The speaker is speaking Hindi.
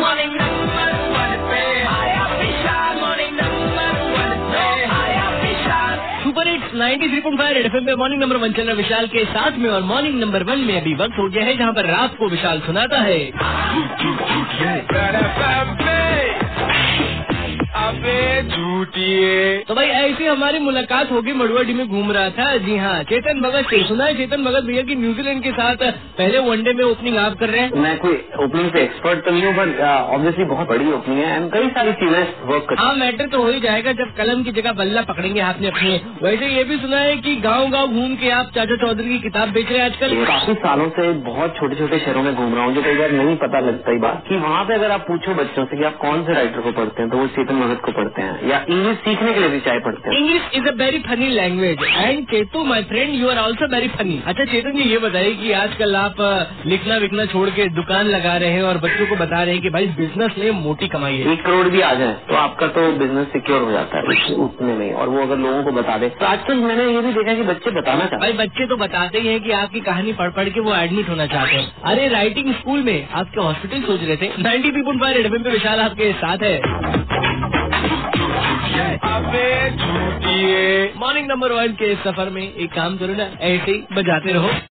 मॉर्निंग नंबर 1 पे आया विशाल, मॉर्निंग नंबर 1 पे आया Vishal. Super hits 93.5 red FM पे मॉर्निंग नंबर 1 चल रहा विशाल के साथ में, और मॉर्निंग नंबर 1 में अभी वक्त हो गया है जहाँ पर रात को विशाल सुनाता है। तो भाई ऐसी हमारी मुलाकात होगी, मड़ुआडी में घूम रहा था। जी हाँ, चेतन भगत से सुना है चेतन भगत भैया की न्यूजीलैंड के साथ पहले वनडे में ओपनिंग आप कर रहे हैं। मैं कोई ओपनिंग पे एक्सपर्ट तो नहीं हूँ, पर ऑब्वियसली बहुत बड़ी ओपनिंग है एंड कई सारी चीजें वर्क करती हैं। हाँ, मैटर तो हो ही जाएगा जब कलम की जगह बल्ला पकड़ेंगे हाथ में अपने। वैसे ये भी सुना है कि गाँव घूम के आप चाचा चौधरी की किताब बेच रहे हैं आजकल। काफी सालों से बहुत छोटे छोटे शहरों में घूम रहा हूँ, जो कई बार नहीं पता लगता ही बात कि वहाँ पे अगर आप पूछो बच्चों से कि आप कौन से राइटर को पढ़ते हैं, तो वो चेतन भगत को पढ़ते हैं, या इंग्लिश सीखने के लिए भी चाहे पढ़ते हैं। English is a very funny language and Chetu my friend you are also very funny. अच्छा चेतन जी, ये बताइए कि आजकल आप लिखना विखना छोड़ के दुकान लगा रहे हैं और बच्चों को बता रहे हैं कि भाई बिजनेस में मोटी कमाई है। 1 करोड़ भी आ जाए तो आपका तो बिजनेस सिक्योर हो जाता है उतने में, और वो अगर लोगों को बता दे। तो आजकल मैंने ये भी देखा कि बच्चे बताना चाहते हैं। भाई बच्चे तो बताते ही हैं कि आपकी कहानी पढ़ के वो एडमिट होना चाहते हैं। अरे राइटिंग स्कूल में आपके हॉस्पिटल सोच रहे थे। 93.5 रेड एफएम पे विशाल आपके साथ है। मॉर्निंग नंबर 1 के सफर में एक काम करो ना, ऐसे ही बजाते रहो।